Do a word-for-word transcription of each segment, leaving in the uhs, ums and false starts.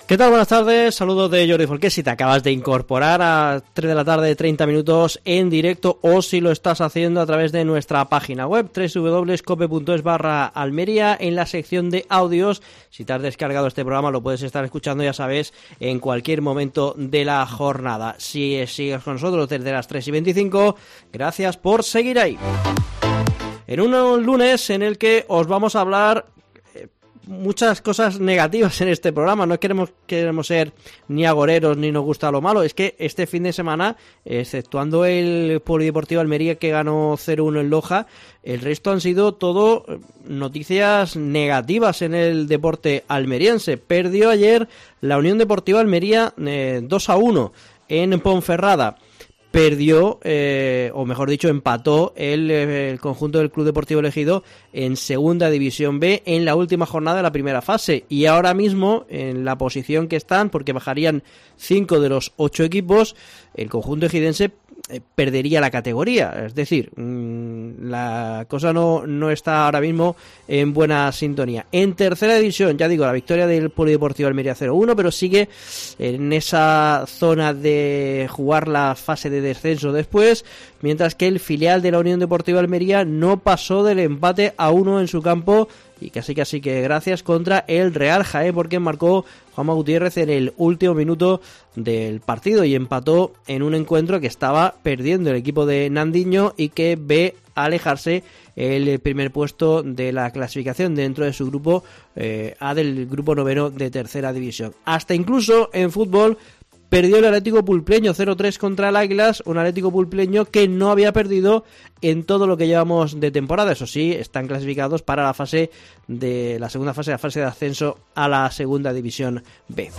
¿Qué tal? Buenas tardes, saludos de Jordi Folqué. Si te acabas de incorporar a tres de la tarde, treinta minutos en directo, o si lo estás haciendo a través de nuestra página web doble u doble u doble u punto cope punto es barra Almería, en la sección de audios. Si te has descargado este programa lo puedes estar escuchando, ya sabes, en cualquier momento de la jornada. Si sigues con nosotros desde las tres y veinticinco, gracias por seguir ahí. En un lunes en el que os vamos a hablar muchas cosas negativas en este programa. No queremos, queremos ser ni agoreros ni nos gusta lo malo. Es que este fin de semana, exceptuando el Polideportivo Almería que ganó cero uno en Loja, el resto han sido todo noticias negativas en el deporte almeriense. Perdió ayer la Unión Deportiva Almería eh, dos a uno en Ponferrada. Perdió, eh, o mejor dicho, empató el, el conjunto del Club Deportivo Ejido en Segunda División B en la última jornada de la primera fase. Y ahora mismo, en la posición que están, porque bajarían cinco de los ocho equipos, el conjunto ejidense eh, perdería la categoría. Es decir, mmm, la cosa no, no está ahora mismo en buena sintonía. En Tercera División, ya digo, la victoria del Polideportivo Almería cero uno, pero sigue en esa zona de jugar la fase de descenso después, mientras que el filial de la Unión Deportiva Almería no pasó del empate a uno en su campo, y casi casi que gracias, contra el Real Jaén, porque marcó Juanma Gutiérrez en el último minuto del partido y empató en un encuentro que estaba perdiendo el equipo de Nandiño y que ve alejarse el primer puesto de la clasificación dentro de su grupo eh, A del grupo noveno de Tercera División. Hasta incluso en fútbol perdió el Atlético Pulpleño cero tres contra el Águilas, un Atlético Pulpleño que no había perdido en todo lo que llevamos de temporada. Eso sí, están clasificados para la fase de la segunda fase, la fase de ascenso a la Segunda División B.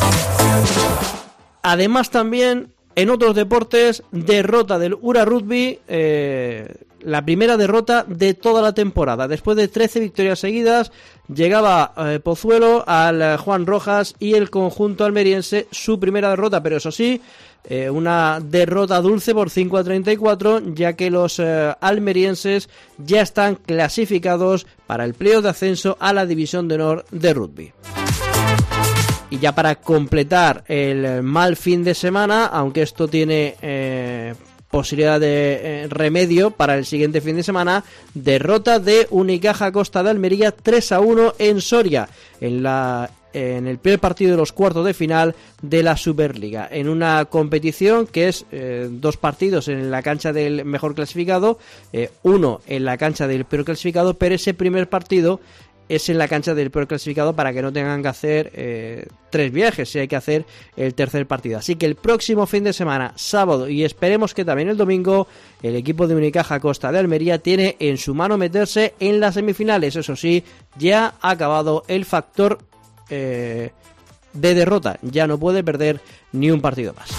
Además, también en otros deportes, derrota del Ura Rugby, eh, la primera derrota de toda la temporada. Después de trece victorias seguidas, llegaba eh, Pozuelo al eh, Juan Rojas y el conjunto almeriense su primera derrota, pero eso sí, eh, una derrota dulce por cinco a treinta y cuatro, ya que los eh, almerienses ya están clasificados para el playoff de ascenso a la División de Honor de Rugby. Y ya para completar el mal fin de semana, aunque esto tiene eh, posibilidad de eh, remedio para el siguiente fin de semana, derrota de Unicaja Costa de Almería tres a uno en Soria, en la en el primer partido de los cuartos de final de la Superliga, en una competición que es eh, dos partidos en la cancha del mejor clasificado, eh, uno en la cancha del peor clasificado, pero ese primer partido es en la cancha del peor clasificado para que no tengan que hacer eh, tres viajes si hay que hacer el tercer partido. Así que el próximo fin de semana, sábado, y esperemos que también el domingo, el equipo de Unicaja Costa de Almería tiene en su mano meterse en las semifinales. Eso sí, ya ha acabado el factor eh, de derrota, ya no puede perder ni un partido más.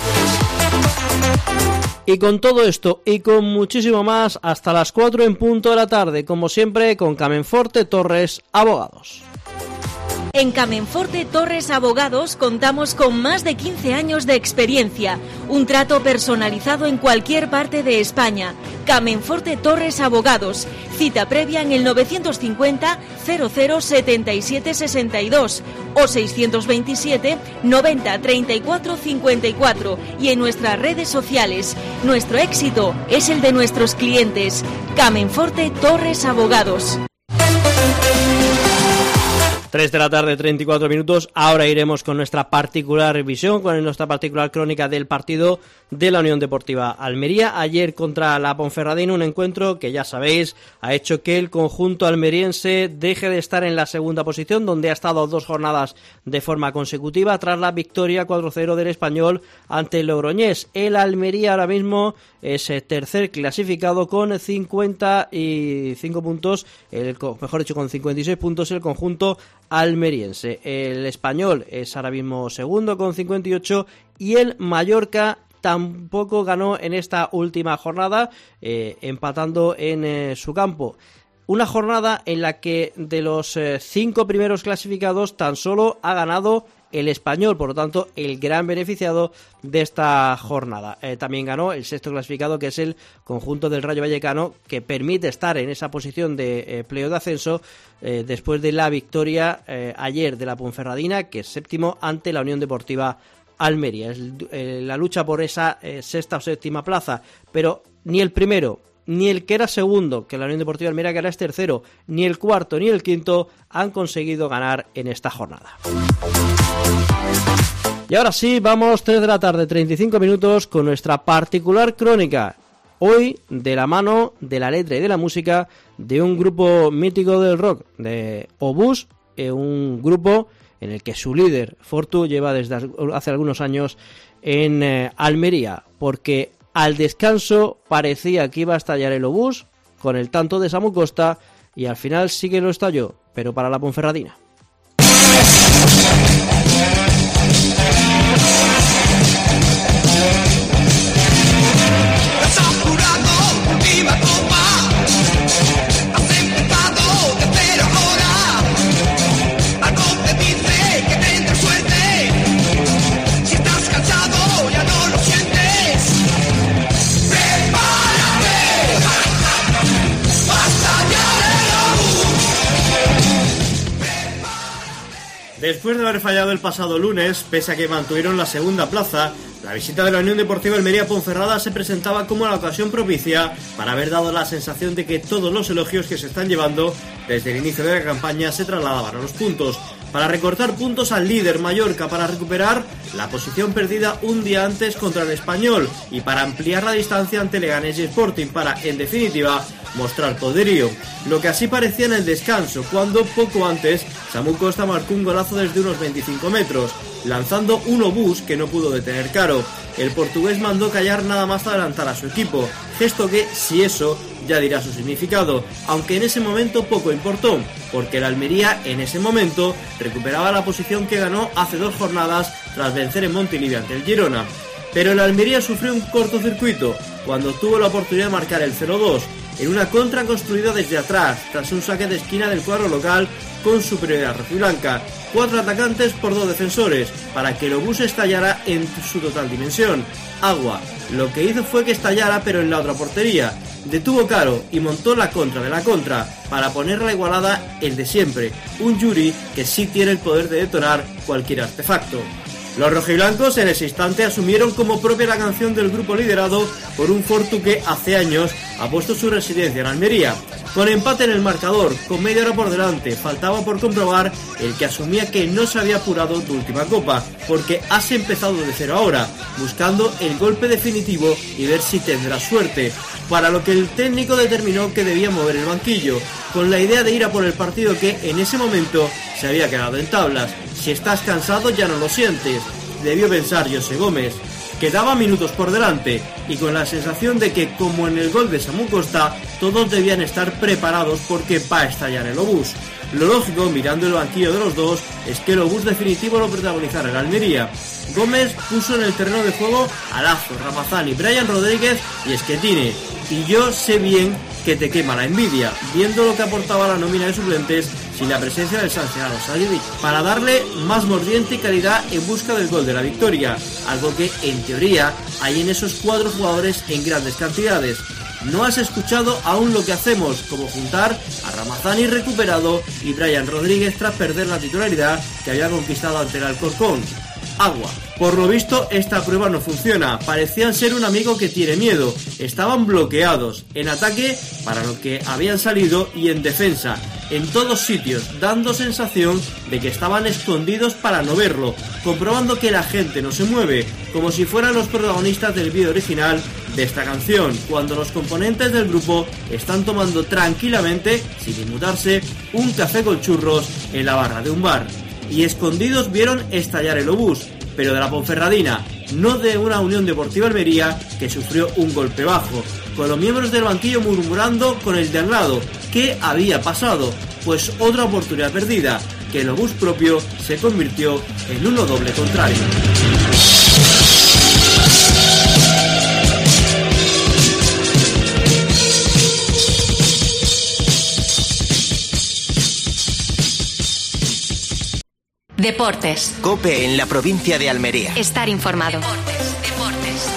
Y con todo esto y con muchísimo más, hasta las cuatro en punto de la tarde, como siempre, con Camenforte Torres Abogados. En Camenforte Torres Abogados contamos con más de quince años de experiencia, un trato personalizado en cualquier parte de España. Camenforte Torres Abogados, cita previa en el novecientos cincuenta cero cero setenta y siete sesenta y dos o seiscientos veintisiete noventa treinta y cuatro cincuenta y cuatro y en nuestras redes sociales. Nuestro éxito es el de nuestros clientes. Camenforte Torres Abogados. tres de la tarde, treinta y cuatro minutos. Ahora iremos con nuestra particular revisión, con nuestra particular crónica del partido de la Unión Deportiva Almería ayer contra la Ponferradina, un encuentro que ya sabéis ha hecho que el conjunto almeriense deje de estar en la segunda posición, donde ha estado dos jornadas de forma consecutiva tras la victoria cuatro cero del Español ante el Logroñés. El Almería ahora mismo es tercer clasificado con cincuenta y cinco puntos, el, mejor dicho con cincuenta y seis puntos el conjunto almeriense. El Español es ahora mismo segundo con cincuenta y ocho y el Mallorca tampoco ganó en esta última jornada, eh, empatando en eh, su campo. Una jornada en la que de los eh, cinco primeros clasificados tan solo ha ganado el Español, por lo tanto el gran beneficiado de esta jornada. Eh, también ganó el sexto clasificado, que es el conjunto del Rayo Vallecano, que permite estar en esa posición de eh, playoff de ascenso eh, después de la victoria eh, ayer de la Ponferradina, que es séptimo ante la Unión Deportiva Almería. Es eh, la lucha por esa eh, sexta o séptima plaza, pero ni el primero ni el que era segundo, que la Unión Deportiva Almería, que era es tercero, ni el cuarto ni el quinto han conseguido ganar en esta jornada. Y ahora sí, vamos, tres de la tarde, treinta y cinco minutos, con nuestra particular crónica, hoy de la mano de la letra y de la música de un grupo mítico del rock, de Obús, eh, un grupo en el que su líder, Fortu, lleva desde hace algunos años en eh, Almería, porque al descanso parecía que iba a estallar el Obús con el tanto de Samu Costa, y al final sí que lo estalló, pero para la Ponferradina. Después de haber fallado el pasado lunes, pese a que mantuvieron la segunda plaza, la visita de la Unión Deportiva Almería Ponferrada se presentaba como la ocasión propicia para haber dado la sensación de que todos los elogios que se están llevando desde el inicio de la campaña se trasladaban a los puntos, para recortar puntos al líder Mallorca, para recuperar la posición perdida un día antes contra el Español y para ampliar la distancia ante Leganés y Sporting, para, en definitiva, mostrar poderío. Lo que así parecía en el descanso, cuando poco antes Samu Costa marcó un golazo desde unos veinticinco metros, lanzando un obús que no pudo detener Caro. El portugués mandó callar nada más adelantar a su equipo, gesto que, si eso, ya dirá su significado, aunque en ese momento poco importó, porque el Almería en ese momento recuperaba la posición que ganó hace dos jornadas tras vencer en Montilivi ante el Girona. Pero el Almería sufrió un cortocircuito cuando tuvo la oportunidad de marcar el cero dos, en una contra construida desde atrás, tras un saque de esquina del cuadro local con superioridad rojiblanca. Cuatro atacantes por dos defensores, para que el obús estallara en su total dimensión. Agua. Lo que hizo fue que estallara, pero en la otra portería. Detuvo Caro y montó la contra de la contra, para poner la igualada el de siempre, un Yuri que sí tiene el poder de detonar cualquier artefacto. Los rojiblancos en ese instante asumieron como propia la canción del grupo liderado por un Fortu que hace años ha puesto su residencia en Almería. Con empate en el marcador, con media hora por delante, faltaba por comprobar el que asumía que no se había apurado tu última copa, porque has empezado de cero ahora, buscando el golpe definitivo y ver si tendrás suerte, para lo que el técnico determinó que debía mover el banquillo, con la idea de ir a por el partido que en ese momento se había quedado en tablas. Si estás cansado ya no lo sientes, debió pensar José Gómez. Quedaba minutos por delante y con la sensación de que, como en el gol de Samu Costa, todos debían estar preparados porque va a estallar el obús. Lo lógico, mirando el banquillo de los dos, es que el obús definitivo lo protagonizara el Almería. Gómez puso en el terreno de juego a Lazo, Ramazani, Brian Rodríguez y Schettine. Y yo sé bien que te quema la envidia, viendo lo que aportaba la nómina de suplentes sin la presencia del sancionado Sayedic, para darle más mordiente y calidad en busca del gol de la victoria, algo que en teoría hay en esos cuatro jugadores en grandes cantidades. No has escuchado aún lo que hacemos, como juntar a Ramazani recuperado y Brian Rodríguez tras perder la titularidad que había conquistado ante el Alcorcón. Agua. Por lo visto esta prueba no funciona, parecían ser un amigo que tiene miedo, estaban bloqueados, en ataque para lo que habían salido y en defensa, en todos sitios, dando sensación de que estaban escondidos para no verlo, comprobando que la gente no se mueve, como si fueran los protagonistas del vídeo original de esta canción, cuando los componentes del grupo están tomando tranquilamente, sin inmutarse, un café con churros en la barra de un bar. Y escondidos vieron estallar el obús, pero de la Ponferradina, no de una Unión Deportiva Almería que sufrió un golpe bajo, con los miembros del banquillo murmurando con el de al lado. ¿Qué había pasado? Pues otra oportunidad perdida, que el obús propio se convirtió en uno doble contrario. Deportes. COPE en la provincia de Almería. Estar informado. Deportes, deportes.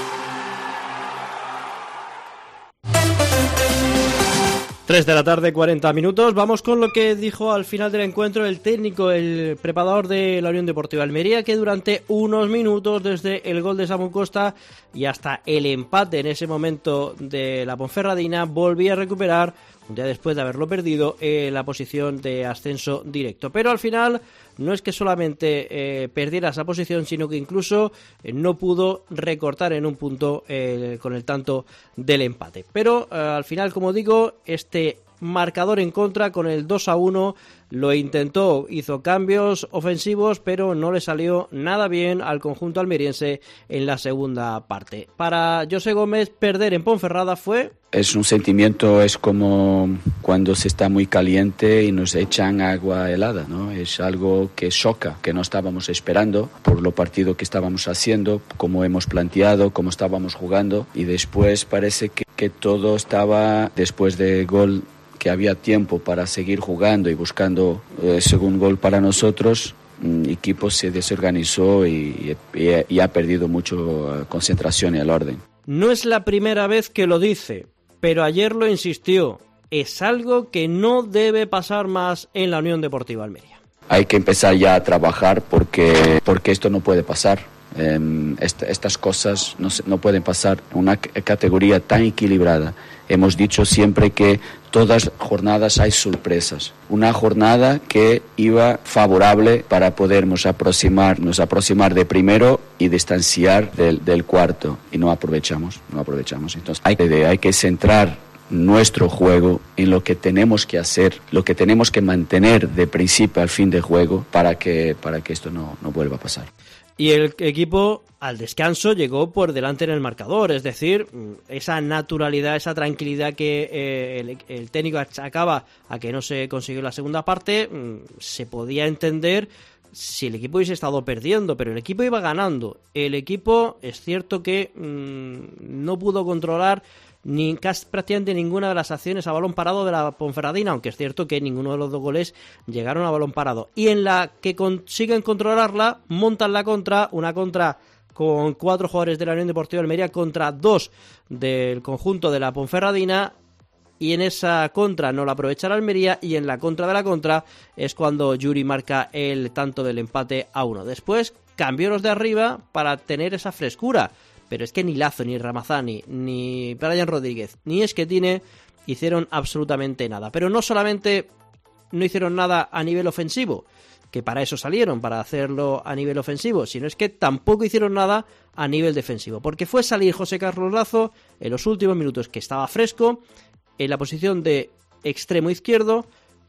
tres de la tarde, cuarenta minutos. Vamos con lo que dijo al final del encuentro el técnico, el preparador de la Unión Deportiva Almería, que durante unos minutos, desde el gol de Samu Costa y hasta el empate en ese momento de la Ponferradina, volvía a recuperar, un día después de haberlo perdido, eh, la posición de ascenso directo. Pero al final no es que solamente eh, perdiera esa posición, sino que incluso eh, no pudo recortar en un punto eh, con el tanto del empate. Pero eh, al final, como digo, este marcador en contra con el dos a uno lo intentó, hizo cambios ofensivos, pero no le salió nada bien al conjunto almeriense en la segunda parte. Para José Gómez, perder en Ponferrada fue... Es un sentimiento, es como cuando se está muy caliente y nos echan agua helada, ¿no? Es algo que choca, que no estábamos esperando por lo partido que estábamos haciendo, cómo hemos planteado, cómo estábamos jugando, y después parece que, que todo estaba después del gol, que había tiempo para seguir jugando y buscando el eh, segundo gol para nosotros. El equipo se desorganizó y, y, y ha perdido mucho concentración y el orden. No es la primera vez que lo dice, pero ayer lo insistió. Es algo que no debe pasar más en la Unión Deportiva Almería. Hay que empezar ya a trabajar porque, porque esto no puede pasar. Eh, esta, estas cosas no, no pueden pasar en una c- categoría tan equilibrada. Hemos dicho siempre que todas las jornadas hay sorpresas. Una jornada que iba favorable para podernos aproximar, nos aproximar de primero y distanciar del, del cuarto. Y no aprovechamos, no aprovechamos. Entonces hay que, hay que centrar nuestro juego en lo que tenemos que hacer, lo que tenemos que mantener de principio al fin de juego para que, para que esto no, no vuelva a pasar. Y el equipo al descanso llegó por delante en el marcador, es decir, esa naturalidad, esa tranquilidad que eh, el, el técnico achacaba a que no se consiguió la segunda parte, se podía entender si el equipo hubiese estado perdiendo, pero el equipo iba ganando. El equipo, es cierto que mmm, no pudo controlar ni casi prácticamente ninguna de las acciones a balón parado de la Ponferradina, aunque es cierto que ninguno de los dos goles llegaron a balón parado. Y en la que consiguen controlarla, montan la contra, una contra con cuatro jugadores de la Unión Deportiva Almería contra dos del conjunto de la Ponferradina, y en esa contra no la aprovecha la Almería, y en la contra de la contra es cuando Yuri marca el tanto del empate a uno. Después cambió los de arriba para tener esa frescura, pero es que ni Lazo, ni Ramazani, ni Brian Rodríguez, ni Esquetine hicieron absolutamente nada. Pero no solamente no hicieron nada a nivel ofensivo, que para eso salieron, para hacerlo a nivel ofensivo, sino es que tampoco hicieron nada a nivel defensivo, porque fue salir José Carlos Lazo en los últimos minutos, que estaba fresco, en la posición de extremo izquierdo,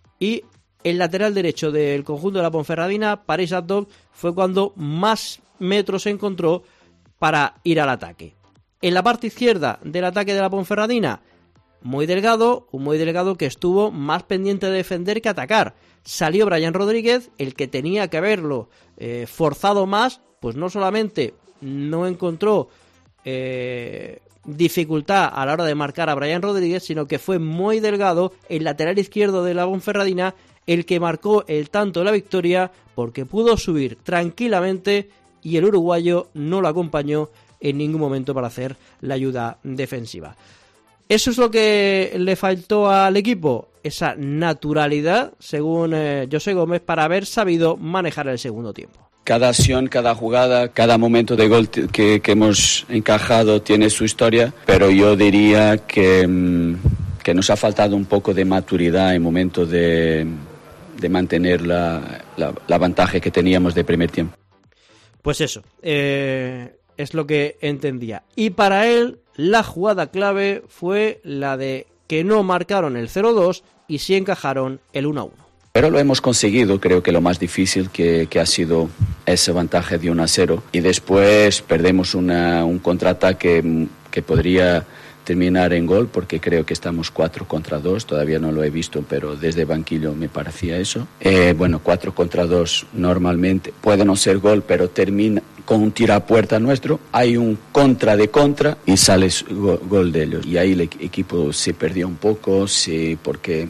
y el lateral derecho del conjunto de la Ponferradina, Paris Abdol, fue cuando más metros se encontró para ir al ataque. En la parte izquierda del ataque de la Ponferradina, muy delgado, un muy delgado que estuvo más pendiente de defender que atacar. Salió Brian Rodríguez, el que tenía que haberlo eh, forzado más, pues no solamente no encontró eh, dificultad a la hora de marcar a Brian Rodríguez, sino que fue muy delgado, el lateral izquierdo de la Ponferradina, el que marcó el tanto de la victoria, porque pudo subir tranquilamente y el uruguayo no lo acompañó en ningún momento para hacer la ayuda defensiva. Eso es lo que le faltó al equipo, esa naturalidad, según eh, José Gómez, para haber sabido manejar el segundo tiempo. Cada acción, cada jugada, cada momento de gol que, que hemos encajado tiene su historia, pero yo diría que, que nos ha faltado un poco de maturidad en momento de, de mantener la, la, la ventaja que teníamos de primer tiempo. Pues eso, eh, es lo que entendía. Y para él, la jugada clave fue la de que no marcaron el cero dos y sí encajaron el uno a uno. Pero lo hemos conseguido, creo que lo más difícil que, que ha sido ese ventaja de uno a cero. Y después perdemos una, un contraataque que podría terminar en gol, porque creo que estamos cuatro contra dos, todavía no lo he visto, pero desde banquillo me parecía eso. Eh, bueno, cuatro contra dos normalmente puede no ser gol, pero termina con un tiro a puerta nuestro, hay un contra de contra y sale gol, gol de ellos. Y ahí el equipo se perdió un poco, sí, porque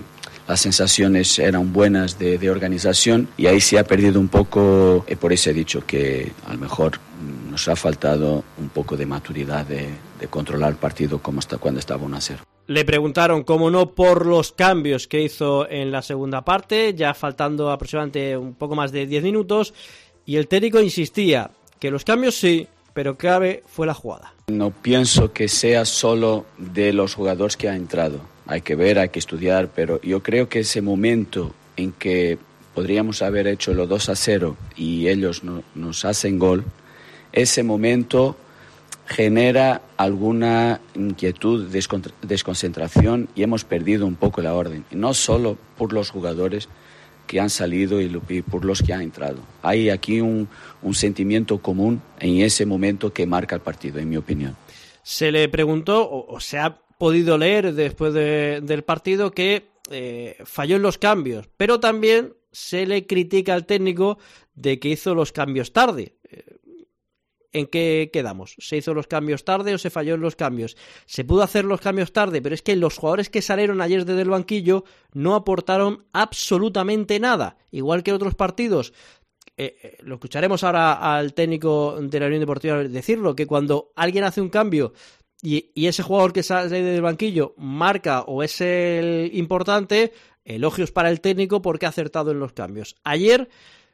las sensaciones eran buenas de, de organización y ahí se ha perdido un poco, y por eso he dicho que a lo mejor nos ha faltado un poco de maturidad de, de controlar el partido como está cuando estaba uno a cero. Le preguntaron, cómo no, por los cambios que hizo en la segunda parte, ya faltando aproximadamente un poco más de diez minutos, y el técnico insistía que los cambios sí, pero clave fue la jugada. No pienso que sea solo de los jugadores que han entrado. Hay que ver, hay que estudiar, pero yo creo que ese momento en que podríamos haber hecho los dos a cero y ellos no, nos hacen gol, ese momento genera alguna inquietud, desconcentración y hemos perdido un poco la orden. Y no solo por los jugadores que han salido y por los que han entrado. Hay aquí un, un sentimiento común en ese momento que marca el partido, en mi opinión. Se le preguntó, o, o se ha podido leer después de, del partido, que eh, falló en los cambios, pero también se le critica al técnico de que hizo los cambios tarde. ¿En qué quedamos? ¿Se hizo los cambios tarde o se falló en los cambios? Se pudo hacer los cambios tarde, pero es que los jugadores que salieron ayer desde el banquillo no aportaron absolutamente nada, igual que otros partidos. Eh, eh, lo escucharemos ahora al técnico de la Unión Deportiva decirlo, que cuando alguien hace un cambio y, y ese jugador que sale del banquillo marca o es el importante, elogios para el técnico porque ha acertado en los cambios. Ayer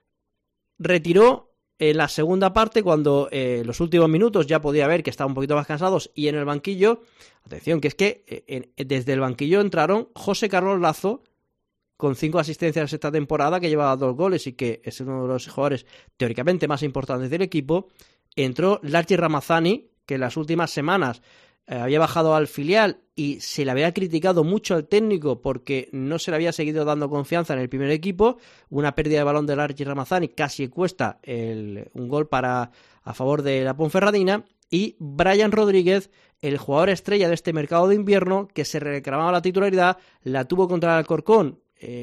retiró en la segunda parte, cuando en eh, los últimos minutos ya podía ver que estaban un poquito más cansados, y en el banquillo, atención, que es que eh, en, desde el banquillo entraron José Carlos Lazo, con cinco asistencias esta temporada, que llevaba dos goles y que es uno de los jugadores teóricamente más importantes del equipo. Entró Larchi Ramazani, que en las últimas semanas eh, había bajado al filial y se le había criticado mucho al técnico porque no se le había seguido dando confianza en el primer equipo. Una pérdida de balón de Larchi Ramazani casi cuesta el, un gol para a favor de la Ponferradina. Y Brian Rodríguez, el jugador estrella de este mercado de invierno, que se reclamaba la titularidad, la tuvo contra el Alcorcón.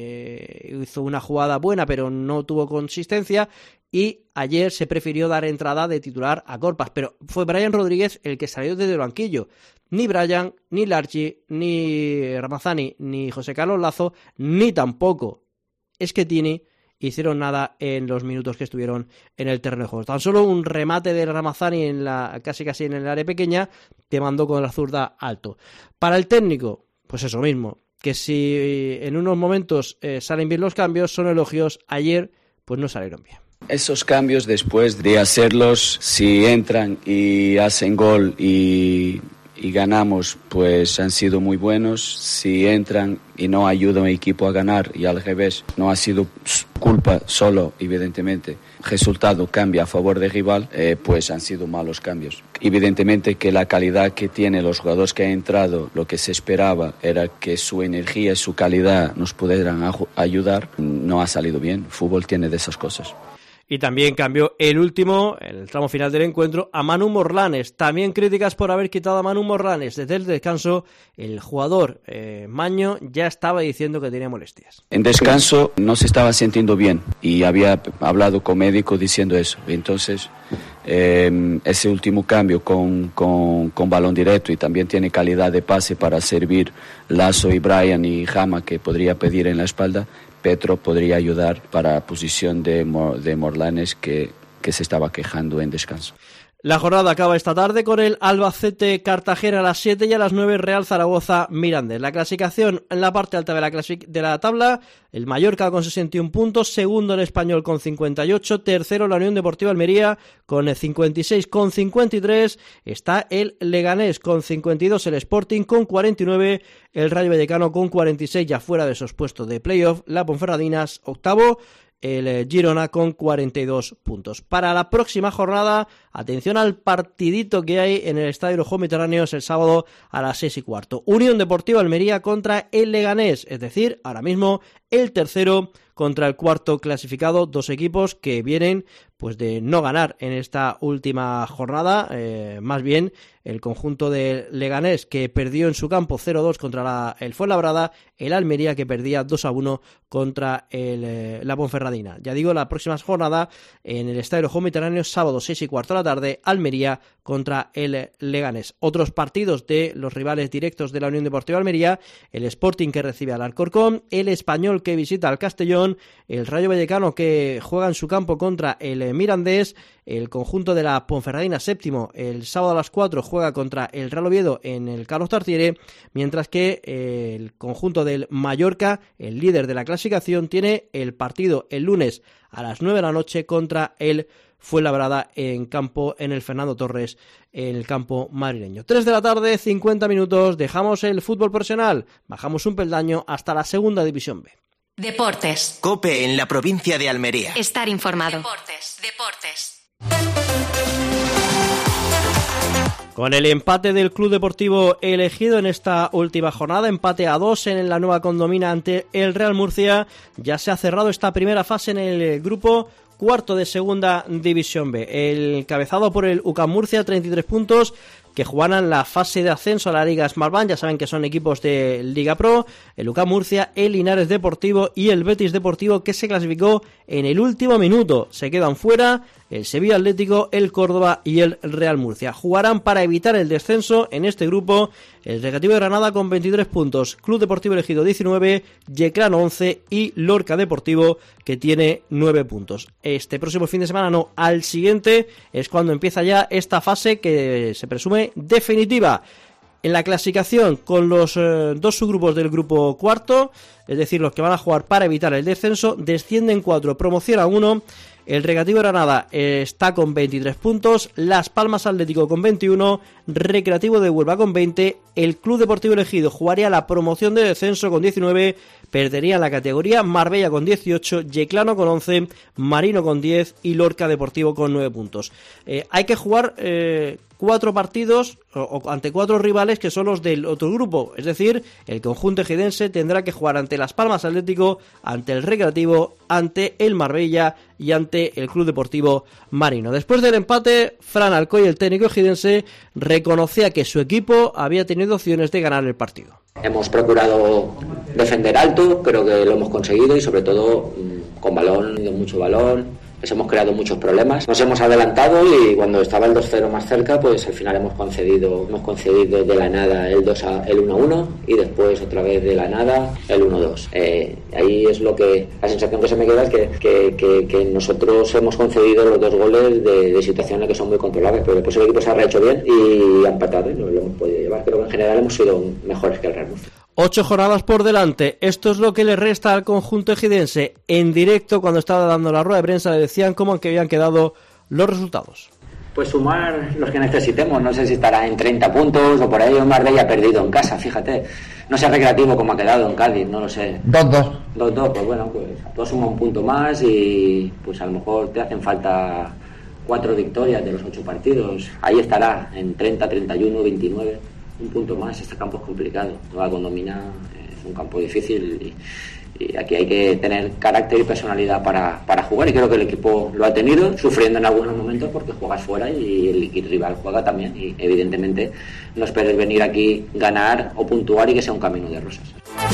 Eh, hizo una jugada buena, pero no tuvo consistencia, y ayer se prefirió dar entrada de titular a Corpas, pero fue Brian Rodríguez el que salió desde el banquillo. Ni Brian, ni Larchi, ni Ramazani, ni José Carlos Lazo, ni tampoco Schettini hicieron nada en los minutos que estuvieron en el terreno de juego. Tan solo un remate de Ramazani en la, casi casi en el área pequeña, que mandó con la zurda alto. Para el técnico, pues eso mismo, que si en unos momentos eh, salen bien los cambios, son elogios. Ayer pues no salieron bien. Esos cambios, después de hacerlos, si entran y hacen gol y, y ganamos, pues han sido muy buenos. Si entran y no ayudan al equipo a ganar, y al revés, no ha sido culpa solo, evidentemente, resultado cambia a favor del rival, eh, pues han sido malos cambios. Evidentemente que la calidad que tienen los jugadores que han entrado, lo que se esperaba era que su energía y su calidad nos pudieran ayudar, no ha salido bien. El fútbol tiene de esas cosas. Y también cambió el último, en el tramo final del encuentro, a Manu Morlanes. También críticas por haber quitado a Manu Morlanes. Desde el descanso, el jugador eh, Maño ya estaba diciendo que tenía molestias. En descanso no se estaba sintiendo bien y había hablado con médico diciendo eso. Entonces, eh, ese último cambio con, con, con balón directo, y también tiene calidad de pase para servir Lazo y Brian y Jama, que podría pedir en la espalda. Petro podría ayudar para la posición de, Mor- de Morlanes, que, que se estaba quejando en descanso. La jornada acaba esta tarde con el Albacete Cartagena a las siete y a las nueve Real Zaragoza Mirandés. La clasificación en la parte alta de la, clasic- de la tabla: el Mallorca con sesenta y un puntos, segundo el Español con cincuenta y ocho, tercero la Unión Deportiva Almería con cincuenta y seis, con cincuenta y tres está el Leganés con cincuenta y dos, el Sporting con cuarenta y nueve, el Rayo Vallecano con cuarenta y seis, ya fuera de esos puestos de playoff, la Ponferradinas octavo, el Girona con cuarenta y dos puntos. Para la próxima jornada, atención al partidito que hay en el Estadio Los Juegos Mediterráneos el sábado a las seis y cuarto. Unión Deportiva Almería contra el Leganés, es decir, ahora mismo el tercero contra el cuarto clasificado, dos equipos que vienen pues de no ganar en esta última jornada, eh, más bien el conjunto de Leganés, que perdió en su campo cero dos contra la, el Fuenlabrada, el Almería, que perdía dos a uno contra el, eh, la Ponferradina. Ya digo, la próxima jornada en el Estadio Los Juegos Mediterráneos, sábado seis y cuarto de la la tarde, Almería contra el Leganés. Otros partidos de los rivales directos de la Unión Deportiva Almería: el Sporting, que recibe al Alcorcón, el Español, que visita al Castellón, el Rayo Vallecano, que juega en su campo contra el Mirandés, el conjunto de la Ponferradina séptimo el sábado a las cuatro juega contra el Real Oviedo en el Carlos Tartiere, mientras que eh, el conjunto del Mallorca, el líder de la clasificación, tiene el partido el lunes a las nueve de la noche contra el Fuenlabrada en campo, en el Fernando Torres, en el campo madrileño. tres de la tarde, cincuenta minutos, dejamos el fútbol profesional, bajamos un peldaño hasta la segunda división B. Deportes. COPE en la provincia de Almería. Estar informado. Deportes, deportes. Con el empate del Club Deportivo Elegido en esta última jornada, empate a dos en la Nueva Condomina ante el Real Murcia, ya se ha cerrado esta primera fase en el grupo cuarto de segunda división B. El encabezado por el U C A M Murcia, treinta y tres puntos, que jugarán la fase de ascenso a la Liga Smartbank, ya saben que son equipos de Liga Pro, el U C A M Murcia, el Linares Deportivo y el Betis Deportivo, que se clasificó en el último minuto. Se quedan fuera el Sevilla Atlético, el Córdoba y el Real Murcia. Jugarán para evitar el descenso en este grupo el Recreativo de Granada con veintitrés puntos, Club Deportivo Elegido diecinueve, Yeclano once y Lorca Deportivo, que tiene nueve puntos. Este próximo fin de semana, no, al siguiente, es cuando empieza ya esta fase que se presume definitiva. En la clasificación, con los eh, dos subgrupos del grupo cuarto, es decir, los que van a jugar para evitar el descenso, descienden cuatro, promociona uno. El Recreativo de Granada eh, está con veintitrés puntos, Las Palmas Atlético con veintiuno, Recreativo de Huelva con veinte, el Club Deportivo Elegido jugaría la promoción de descenso con diecinueve, perdería la categoría, Marbella con dieciocho, Yeclano con once, Marino con diez y Lorca Deportivo con nueve puntos. Eh, hay que jugar eh, cuatro partidos o, o ante cuatro rivales que son los del otro grupo, es decir, el conjunto ejidense tendrá que jugar ante Las Palmas Atlético, ante el Recreativo, ante el Marbella y ante el Club Deportivo Marino. Después del empate, Fran Alcoy, el técnico ejidense, reconocía que su equipo había tenido opciones de ganar el partido. Hemos procurado defender alto, creo que lo hemos conseguido y sobre todo con balón, de mucho balón. Les hemos creado muchos problemas, nos hemos adelantado y cuando estaba el dos cero más cerca, pues al final hemos concedido hemos concedido de la nada el dos a, el uno a uno y después otra vez de la nada el uno a dos. Eh, ahí es lo que, la sensación que se me queda es que, que, que, que nosotros hemos concedido los dos goles de, de situaciones que son muy controlables, pero después el equipo se ha rehecho bien y ha empatado y nos lo hemos podido llevar. Creo que en general hemos sido mejores que el Real Murcia. Ocho jornadas por delante, esto es lo que le resta al conjunto ejidense. En directo, cuando estaba dando la rueda de prensa, le decían cómo que habían quedado los resultados. Pues sumar los que necesitemos, no sé si estará en treinta puntos o por ahí. O Marbella ha perdido en casa, fíjate, no sé Recreativo cómo ha quedado en Cádiz, no lo sé. dos dos. dos dos, pues bueno, pues tú suma un punto más y pues a lo mejor te hacen falta cuatro victorias de los ocho partidos. Ahí estará en treinta, treinta y uno, veintinueve. Un punto más. Este campo es complicado, Nueva Condomina es un campo difícil y, y aquí hay que tener carácter y personalidad para, para jugar y creo que el equipo lo ha tenido, sufriendo en algunos momentos porque juegas fuera y el, el rival juega también y evidentemente no esperes venir aquí, ganar o puntuar y que sea un camino de rosas.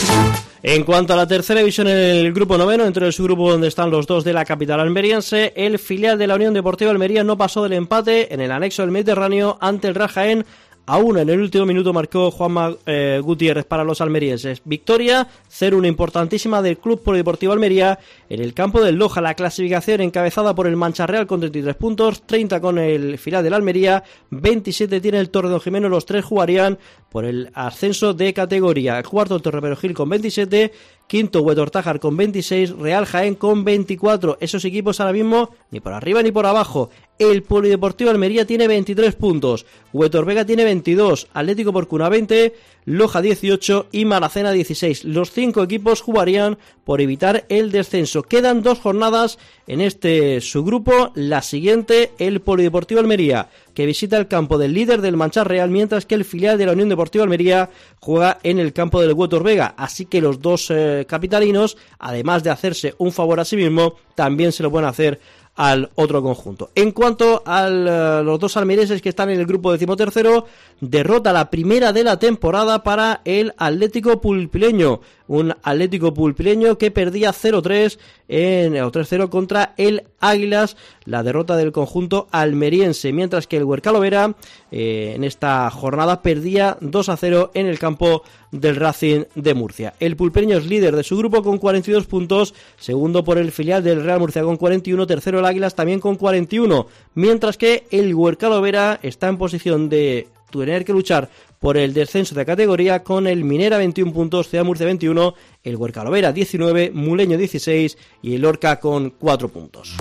En cuanto a la tercera división, en el grupo noveno, entre el subgrupo donde están los dos de la capital almeriense, el filial de la Unión Deportiva Almería no pasó del empate en el anexo del Mediterráneo ante el Real Jaén. Aún en el último minuto marcó Juanma eh, Gutiérrez para los almerienses. Victoria cero uno importantísima del Club Polideportivo Almería en el campo del Loja. La clasificación encabezada por el Mancha Real con treinta y tres puntos, treinta con el filial del Almería, veintisiete tiene el Torre Don Jimeno. Los tres jugarían por el ascenso de categoría. El cuarto el Torre Perogil con veintisiete, quinto Huetor Tájar con veintiséis, Real Jaén con veinticuatro. Esos equipos ahora mismo ni por arriba ni por abajo. El Polideportivo Almería tiene veintitrés puntos, Huetor Vega tiene veintidós, Atlético Porcuna veinte, Loja dieciocho y Maracena dieciséis. Los cinco equipos jugarían por evitar el descenso. Quedan dos jornadas en este subgrupo. La siguiente, el Polideportivo Almería, que visita el campo del líder del Mancha Real, mientras que el filial de la Unión Deportiva Almería juega en el campo del Huetor Vega. Así que los dos eh, capitalinos, además de hacerse un favor a sí mismo, también se lo pueden hacer al otro conjunto. En cuanto a uh, los dos almerienses que están en el grupo decimotercero, derrota la primera de la temporada para el Atlético Pulpileño, un Atlético Pulpileño que perdía cero tres en o tres cero contra el Águilas, la derrota del conjunto almeriense, mientras que el Huercalovera eh, en esta jornada perdía dos a cero en el campo del Racing de Murcia. El Pulpileño es líder de su grupo con cuarenta y dos puntos, segundo por el filial del Real Murcia con cuarenta y uno, tercero el Águilas también con cuarenta y uno, mientras que el Huercalovera está en posición de tener que luchar por el descenso de categoría con el Minera veintiún puntos, Ciudad Murcia veintiuno, el Huercalovera diecinueve, Muleño dieciséis y el Lorca con cuatro puntos.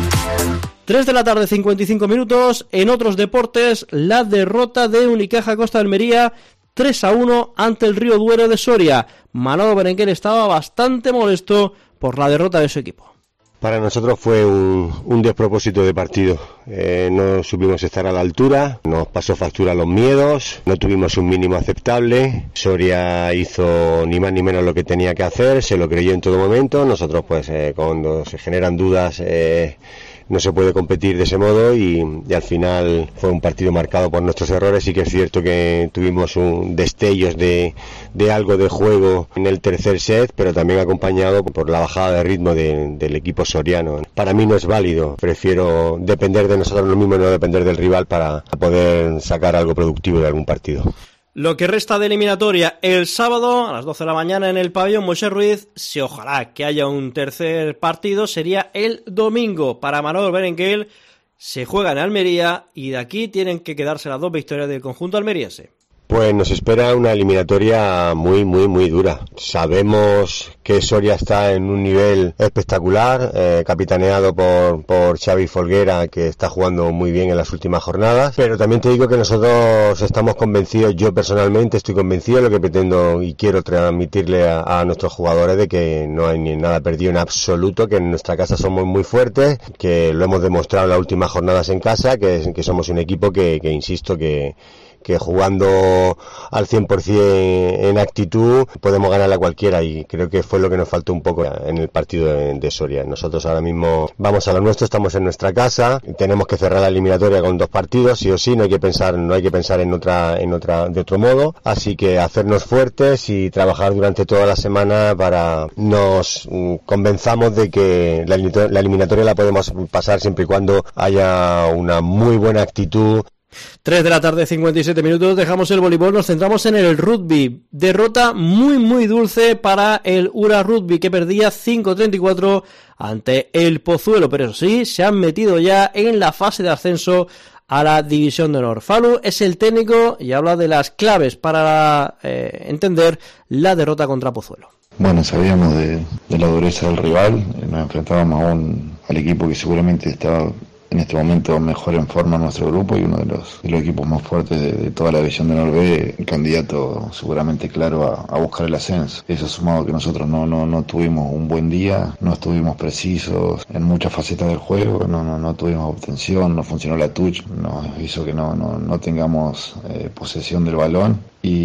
tres de la tarde, cincuenta y cinco minutos. En otros deportes, la derrota de Unicaja Costa de Almería tres a uno ante el Río Duero de Soria. Manolo Berenguer estaba bastante molesto por la derrota de su equipo. Para nosotros fue un, un despropósito de partido, eh, no supimos estar a la altura, nos pasó factura los miedos, no tuvimos un mínimo aceptable, Soria hizo ni más ni menos lo que tenía que hacer, se lo creyó en todo momento, nosotros pues eh, cuando se generan dudas eh, no se puede competir de ese modo y, y al final fue un partido marcado por nuestros errores. Sí que es cierto que tuvimos un destellos de, de algo de juego en el tercer set, pero también acompañado por la bajada de ritmo de, del equipo soriano. Para mí no es válido, prefiero depender de nosotros mismos y no depender del rival para poder sacar algo productivo de algún partido. Lo que resta de eliminatoria el sábado a las doce de la mañana en el pabellón Moisés Ruiz, si ojalá que haya un tercer partido, sería el domingo. Para Manolo Berenguer se juega en Almería y de aquí tienen que quedarse las dos victorias del conjunto almeriense. Pues nos espera una eliminatoria muy, muy, muy dura. Sabemos que Soria está en un nivel espectacular, eh, capitaneado por, por Xavi Folguera, que está jugando muy bien en las últimas jornadas. Pero también te digo que nosotros estamos convencidos, yo personalmente estoy convencido de lo que pretendo y quiero transmitirle a, a nuestros jugadores de que no hay ni nada perdido en absoluto, que en nuestra casa somos muy fuertes, que lo hemos demostrado en las últimas jornadas en casa, que, que somos un equipo que, que insisto, que que jugando al cien por ciento en actitud podemos ganarle a cualquiera y creo que fue lo que nos faltó un poco en el partido de, de Soria. Nosotros ahora mismo vamos a lo nuestro, estamos en nuestra casa, tenemos que cerrar la eliminatoria con dos partidos, sí o sí, no hay que pensar, no hay que pensar en otra, en otra, de otro modo, así que hacernos fuertes y trabajar durante toda la semana para nos mm, convenzamos de que la, la eliminatoria la podemos pasar siempre y cuando haya una muy buena actitud. tres de la tarde, cincuenta y siete minutos, dejamos el voleibol, nos centramos en el rugby. Derrota muy muy dulce para el Ura Rugby, que perdía cinco treinta y cuatro ante el Pozuelo, pero eso sí, se han metido ya en la fase de ascenso a la División de Honor. Falu es el técnico y habla de las claves para eh, entender la derrota contra Pozuelo. Bueno, sabíamos de, de la dureza del rival, nos enfrentábamos a un, al equipo que seguramente estaba en este momento mejor en forma en nuestro grupo y uno de los, de los equipos más fuertes de, de toda la división de Norbe, candidato seguramente claro a, a buscar el ascenso. Eso sumado que nosotros no, no, no tuvimos un buen día, no estuvimos precisos en muchas facetas del juego, no, no, no tuvimos obtención, no funcionó la touch, nos hizo que no, no, no tengamos eh, posesión del balón.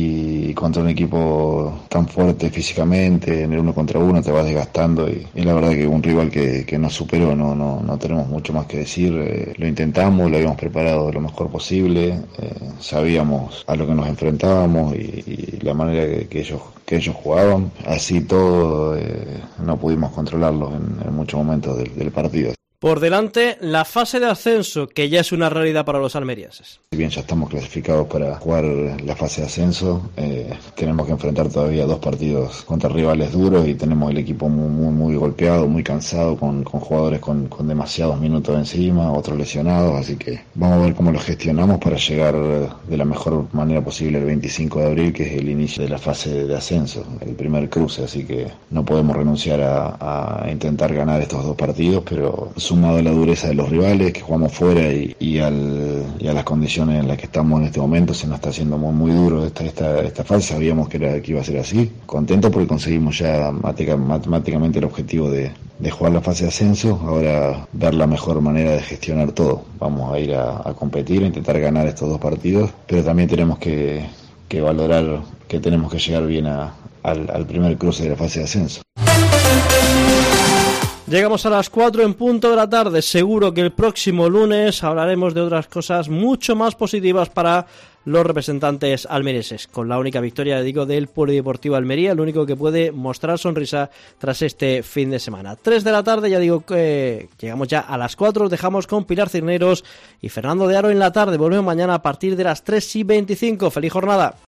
Y contra un equipo tan fuerte físicamente, en el uno contra uno te vas desgastando y, y la verdad que un rival que, que nos superó, no, no, no tenemos mucho más que decir, eh, lo intentamos, lo habíamos preparado lo mejor posible, eh, sabíamos a lo que nos enfrentábamos y, y la manera que, que ellos que ellos jugaban, así todo eh, no pudimos controlarlos en, en muchos momentos del, del partido. Por delante, la fase de ascenso, que ya es una realidad para los almerienses. Si bien ya estamos clasificados para jugar la fase de ascenso, eh, tenemos que enfrentar todavía dos partidos contra rivales duros y tenemos el equipo muy, muy, muy golpeado, muy cansado, con, con jugadores con, con demasiados minutos encima, otros lesionados, así que vamos a ver cómo lo gestionamos para llegar de la mejor manera posible el veinticinco de abril, que es el inicio de la fase de ascenso, el primer cruce, así que no podemos renunciar a, a intentar ganar estos dos partidos, pero sumado a la dureza de los rivales, que jugamos fuera y, y, al, y a las condiciones en las que estamos en este momento, se nos está haciendo muy, muy duro esta, esta, esta fase. Sabíamos que, era, que iba a ser así. Contento porque conseguimos ya matemáticamente el objetivo de, de jugar la fase de ascenso. Ahora ver la mejor manera de gestionar todo. Vamos a ir a, a competir, a intentar ganar estos dos partidos, pero también tenemos que, que valorar que tenemos que llegar bien a, al, al primer cruce de la fase de ascenso. Llegamos a las cuatro en punto de la tarde. Seguro que el próximo lunes hablaremos de otras cosas mucho más positivas para los representantes almerienses. Con la única victoria, digo, del Polideportivo Almería, el único que puede mostrar sonrisa tras este fin de semana. tres de la tarde, ya digo que llegamos ya a las cuatro. Os dejamos con Pilar Cirneros y Fernando de Aro en la tarde. Volvemos mañana a partir de las tres y veinticinco. ¡Feliz jornada!